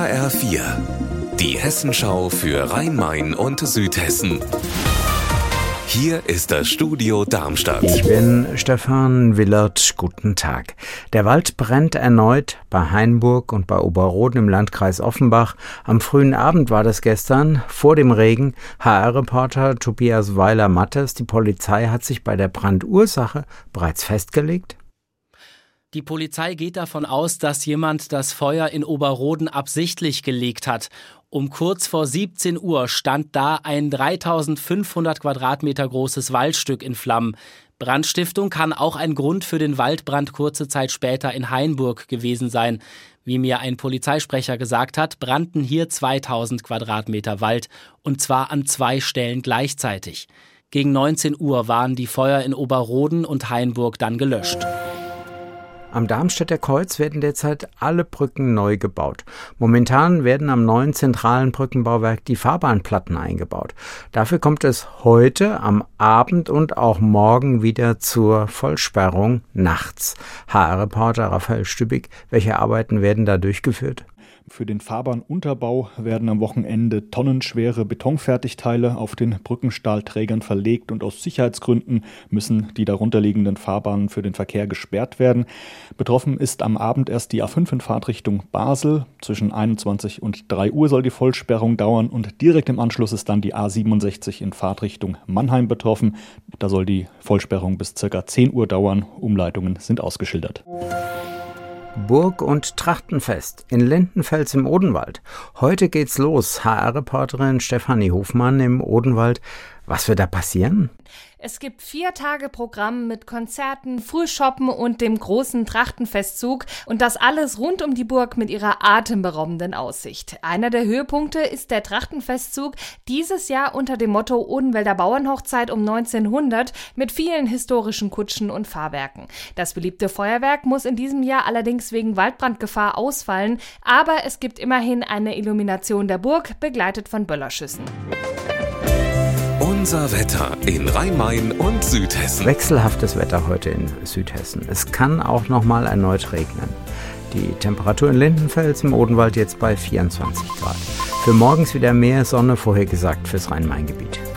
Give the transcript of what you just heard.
HR4, die Hessenschau für Rhein-Main und Südhessen. Hier ist das Studio Darmstadt. Ich bin Stefan Willert. Guten Tag. Der Wald brennt erneut bei Hainburg und bei Oberroden im Landkreis Offenbach. Am frühen Abend war das gestern, vor dem Regen. HR-Reporter Tobias Weiler-Mattes. Die Polizei hat sich bei der Brandursache bereits festgelegt. Die Polizei geht davon aus, dass jemand das Feuer in Oberroden absichtlich gelegt hat. Um kurz vor 17 Uhr stand da ein 3500 Quadratmeter großes Waldstück in Flammen. Brandstiftung kann auch ein Grund für den Waldbrand kurze Zeit später in Hainburg gewesen sein. Wie mir ein Polizeisprecher gesagt hat, brannten hier 2000 Quadratmeter Wald, und zwar an 2 Stellen gleichzeitig. Gegen 19 Uhr waren die Feuer in Oberroden und Hainburg dann gelöscht. Am Darmstädter Kreuz werden derzeit alle Brücken neu gebaut. Momentan werden am neuen zentralen Brückenbauwerk die Fahrbahnplatten eingebaut. Dafür kommt es heute am Abend und auch morgen wieder zur Vollsperrung nachts. HR-Reporter Raphael Stübig, welche Arbeiten werden da durchgeführt? Für den Fahrbahnunterbau werden am Wochenende tonnenschwere Betonfertigteile auf den Brückenstahlträgern verlegt und aus Sicherheitsgründen müssen die darunterliegenden Fahrbahnen für den Verkehr gesperrt werden. Betroffen ist am Abend erst die A5 in Fahrtrichtung Basel. Zwischen 21 und 3 Uhr soll die Vollsperrung dauern und direkt im Anschluss ist dann die A67 in Fahrtrichtung Mannheim betroffen. Da soll die Vollsperrung bis ca. 10 Uhr dauern. Umleitungen sind ausgeschildert. Burg- und Trachtenfest in Lindenfels im Odenwald. Heute geht's los. HR-Reporterin Stefanie Hofmann im Odenwald. Was wird da passieren? Es gibt 4 Tage Programm mit Konzerten, Frühshoppen und dem großen Trachtenfestzug. Und das alles rund um die Burg mit ihrer atemberaubenden Aussicht. Einer der Höhepunkte ist der Trachtenfestzug, dieses Jahr unter dem Motto Odenwälder Bauernhochzeit um 1900 mit vielen historischen Kutschen und Fahrwerken. Das beliebte Feuerwerk muss in diesem Jahr allerdings wegen Waldbrandgefahr ausfallen. Aber es gibt immerhin eine Illumination der Burg, begleitet von Böllerschüssen. Unser Wetter in Rhein-Main und Südhessen. Wechselhaftes Wetter heute in Südhessen. Es kann auch noch mal erneut regnen. Die Temperatur in Lindenfels im Odenwald jetzt bei 24 Grad. Für morgens wieder mehr Sonne vorhergesagt fürs Rhein-Main-Gebiet.